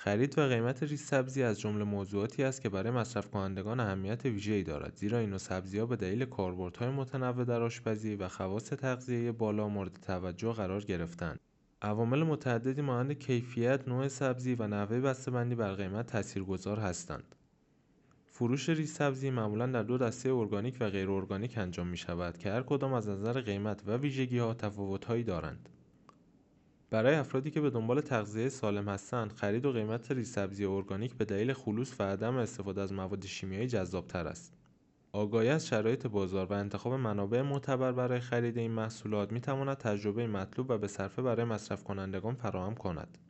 خرید و قیمت ریز سبزی از جمله موضوعاتی است که برای مصرف کنندگان اهمیت ویژه‌ای دارد، زیرا این نوع سبزی‌ها به دلیل کاربردهای متنوع در آشپزی و خواص تغذیه‌ای بالا مورد توجه قرار گرفته‌اند. عوامل متعددی مانند کیفیت، نوع سبزی و نحوه بسته‌بندی بر قیمت تاثیرگذار هستند. فروش ریز سبزی معمولاً در دو دسته ارگانیک و غیر ارگانیک انجام می‌شود که هر کدام از نظر قیمت و ویژگی‌ها تفاوت‌هایی دارند. برای افرادی که به دنبال تغذیه سالم هستند، خرید و قیمت ریز سبزی ارگانیک به دلیل خلوص و عدم استفاده از مواد شیمیایی جذاب‌تر است. آگاهی از شرایط بازار و انتخاب منابع معتبر برای خرید این محصولات می‌تواند تجربه مطلوب و به صرفه برای مصرف کنندگان فراهم کند.